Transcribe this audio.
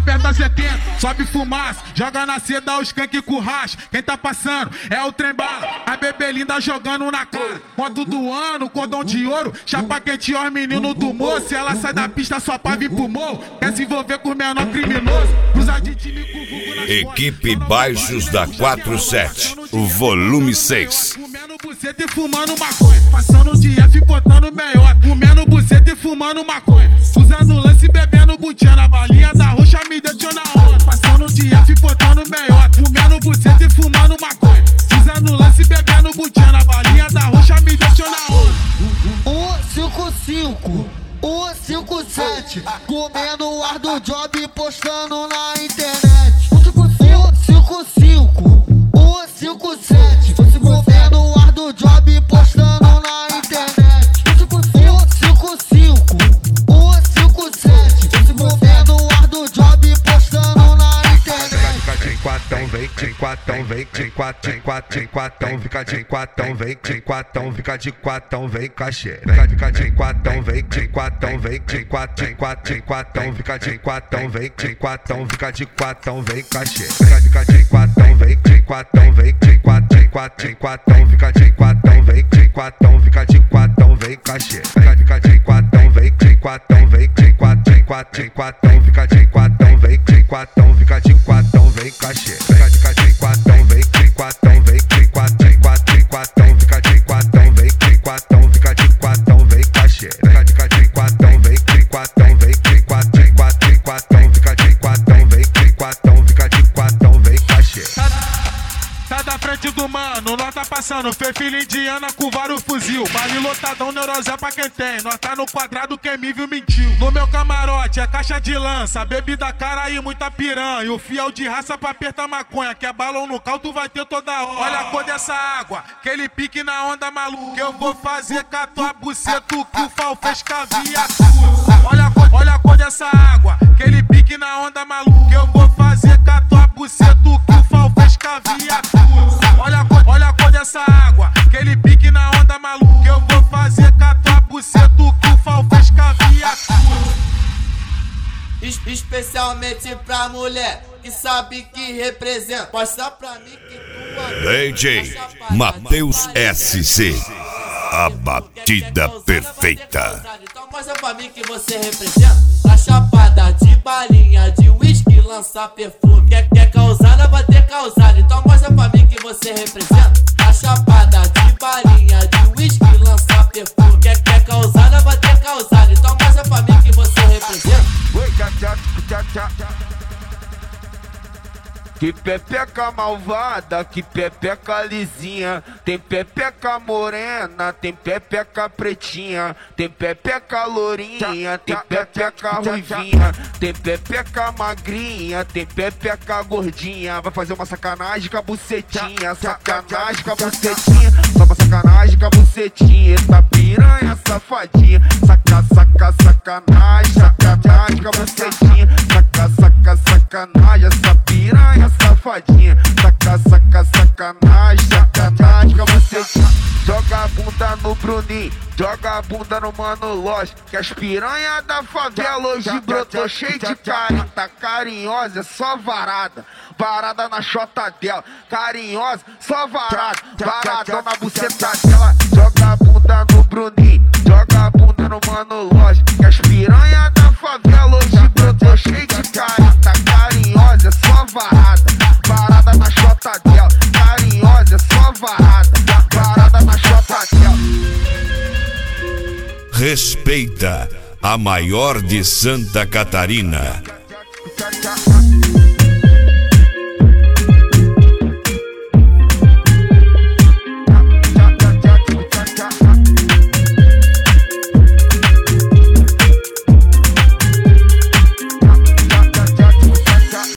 aperta 70, sobe fumaça, joga na seda os skunk com racha. Quem tá passando é o trem bala, a bebê linda jogando na cara. Moto do ano, cordão de ouro, chapa quente ó, menino do moço. Ela sai da pista só pra vir pro morro, quer se envolver com o menor criminoso. Cruza de time com vulgo nas Equipe Baixos da 47, o volume 6. Comendo buceta e fumando maconha, passando o dia ficotando melhor. Comendo buceta e fumando maconha, usando lance e bebendo butinha. Na balinha da roxa me deixou na onda, passando o dia ficotando melhor. Comendo buceta e fumando maconha, usando lance e bebendo butinha. Na balinha da roxa me deixou na onda. 155, 157, comendo o ar do job e postando na internet. 155, 157, comendo o ar do job e postando na internet. 155, 157, comendo o ar do job e postando na internet. Fica de quatão, vem de quatão, vem de quatão, fica de quatão, vem de quatão, fica de quatão, vem cachê. Fica de quatão, vem de quatão, vem de quatão, fica de quatão, vem de quatão, fica de quatão, vem cachê. Fica de quatão, vem de quatão, vem de quatão, fica de quatão, vem de quatão, fica de quatão, vem cachê. Fica de quatão, vem de quatão, vem de quatão, fica de quatão, vem de quatão, fica de quatão, vem cachê. Fica de quatão, vem de quatão, vem de quatão, fica de quatão, vem de quatão, fica de quatão, vem cachê. Fica de quatão, vem de quatão, vem de quatão, fica de quatão, vem de quatão, fica de quatão, vem cachê. Tá da frente do mano, nós tá passando, fez filha indiana com vários fuzil. Baile lotadão, neurosé pra quem tem, nós tá no quadrado, quem me viu mentiu. No meu camarote é caixa de lança, bebida cara e muita piranha. E o fiel de raça pra apertar maconha, que é balão no cal, tu vai ter toda hora. Olha a cor dessa água, aquele pique na onda maluca. Eu vou fazer com a tua buceta o que o Fal fez com a viatura. Olha a cor dessa água, aquele pique na onda maluca. Eu vou fazer com a tua buceta o que o Fal fez com a viatura. Olha a cor dessa água, aquele pique na onda maluca. Eu vou fazer com a tua buceta o que o Fal fez com a viatura. Especialmente pra mulher que sabe que representa. Mostra pra mim que tu DJ Matheus SC, a batida perfeita. Então mostra pra mim que você representa. Pra chapada de balinha, de uísque, lançar perfume. Quer causada, vai ter causada. Então mostra pra mim que você representa. Pra chapada de balinha, de uísque, lançar perfume. Quer causada, vai ter causada. Então mostra pra mim que você representa. Que pepeca malvada, que pepeca lisinha. Tem pepeca morena, tem pepeca pretinha. Tem pepeca lourinha, tem pepeca ruivinha. Tem pepeca magrinha, tem pepeca gordinha. Vai fazer uma sacanagem com a bucetinha, sacanagem com a bucetinha. Só pra sacanagem com a bucetinha, essa piranha safadinha. Sacanagem, sacanagem com a bucetinha. Sacanagem, essa piranha safadinha. Sacanagem, sacanagem com a bucetinha. Joga a bunda no Bruninho, joga a bunda no Mano Loja, que as piranha da favela hoje brotou cheio de carinho. Tá carinhosa, é só varada, varada na chota dela. Carinhosa, só varada, varadão na buceta dela. Joga a bunda no Bruninho, joga a bunda no Mano Loja, que as piranha da favela hoje brotou cheio de carinho. Tá carinhosa, é só varada, varada na chota dela. Carinhosa, é só varada, varada na chota dela. Respeita a maior de Santa Catarina.